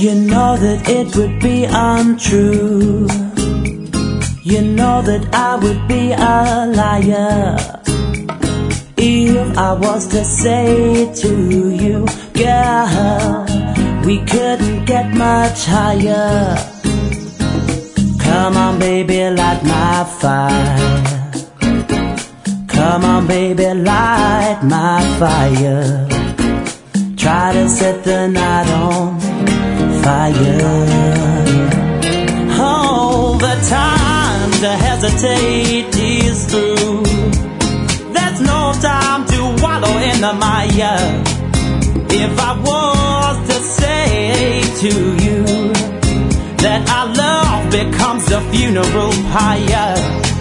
You know that it would be untrue. You know that I would be a liar if I was to say to you, girl, we couldn't get much higher. Come on baby, light my fire. Come on baby, light my fire. Try to set the night on fire. Oh, the time to hesitate is through. There's no time to wallow in the mire. If I was to say to you that our love becomes the funeral pyre,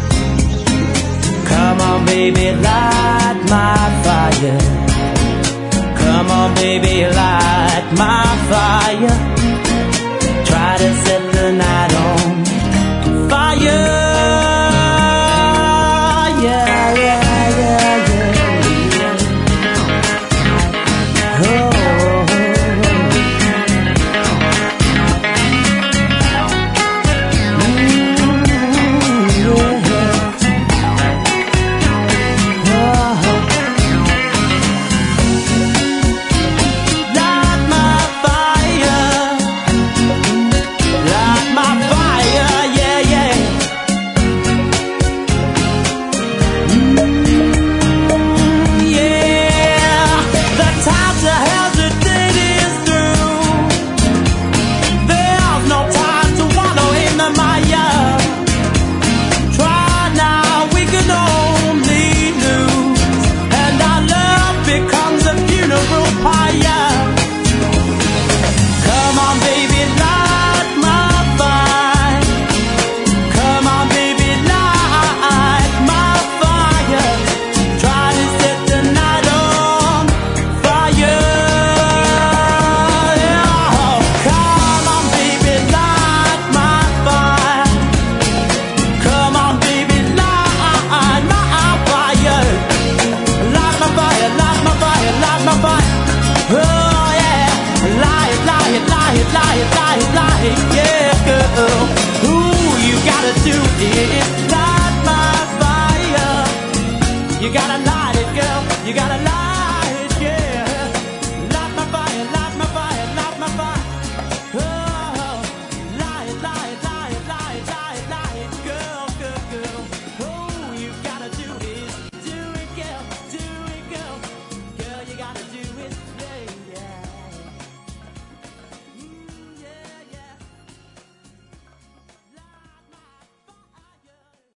come on baby, light my fire. Come on baby, light my fire. Try to set the night on fire. Yeah, yeah, yeah, yeah. Oh. Yeah, girl, ooh, you gotta do it, light my fire. You gotta light it, girl, you gotta light it.